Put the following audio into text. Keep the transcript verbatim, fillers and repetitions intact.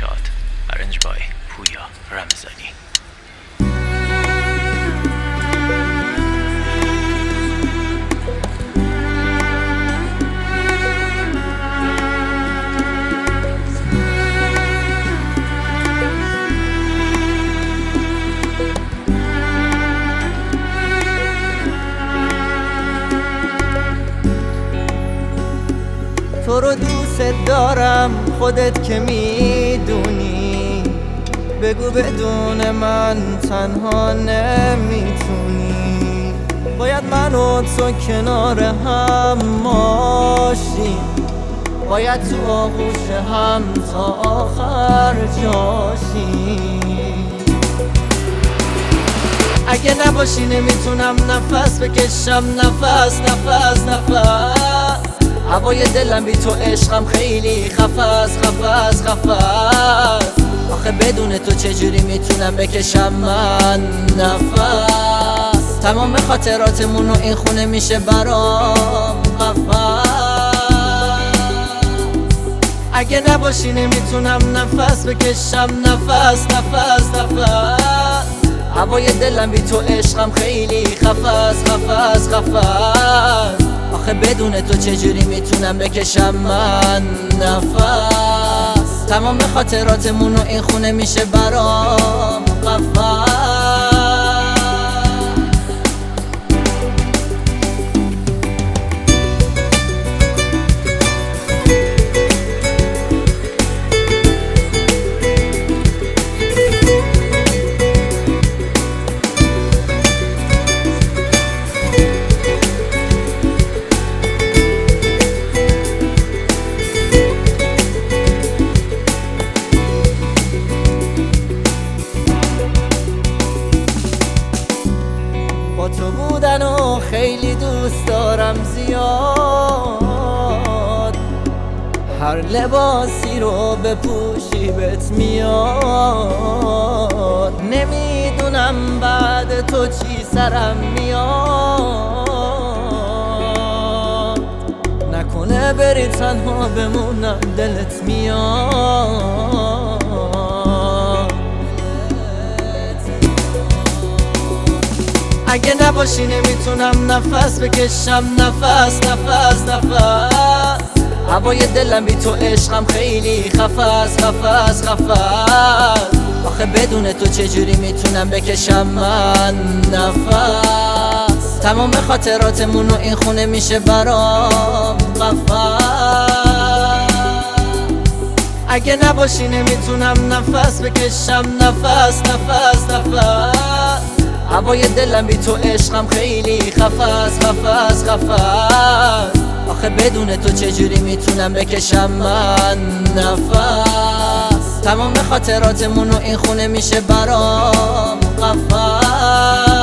نشاد. ارنج بای پویا رمضانی. تو رو دوست دارم خودت که میدونی، بگو بدون من تنها نمیتونی. باید من و تو کنار هم باشیم، باید تو آغوش هم تا آخر جاشیم. اگه نباشی نمیتونم نفس بکشم، نفس نفس نفس. هوای دلم بی تو عشقم خیلی خفاست خفاست خفاست. آخه بدون تو چجوری میتونم بکشم من نفس؟ تمام خاطراتمون و این خونه میشه برام قفس. اگه نباشی نمیتونم نفس بکشم، نفس نفس نفس. هوای دلم بی تو عشقم خیلی خفاست خفاست خفاست. آخه بدون تو چجوری میتونم بکشم من نفس؟ تمام خاطراتمون و این خونه میشه برام قفس. با تو بودن و خیلی دوست دارم زیاد، هر لباسی رو بپوشی بهت میاد. نمیدونم بعد تو چی سرم میاد، نکنه بری تنها بمونم دلت میاد. اگه نباشی نمیتونم نفس بکشم، نفس نفس نفس. هوای دلم بی تو عشقم خیلی خفاست خفاست خفاست. آخه بدون تو چجوری میتونم بکشم من نفس؟ تمام خاطراتمون و این خونه میشه برام قفس. اگه نباشی نمیتونم نفس بکشم، نفس نفس نفس. هوای دلم بی تو عشقم خیلی خفاست خفاست خفاست. آخه بدون تو چجوری میتونم بکشم من نفس؟ تمام خاطراتمون و این خونه میشه برام قفس.